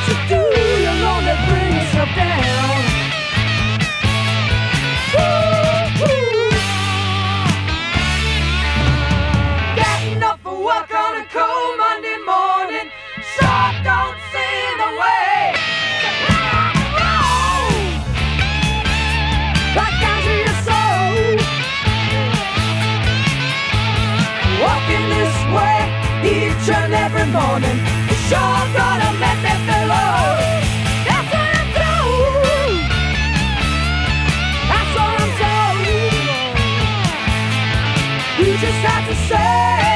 you do, you'll only bring yourself down. Woo-hoo. Getting up for work on a cold Monday morning, sure don't see the way to play on the road. Right down to your soul. Walking this way each and every morning, you sure gonna make me feel old. That's what I'm told. That's what I'm told. You just have to say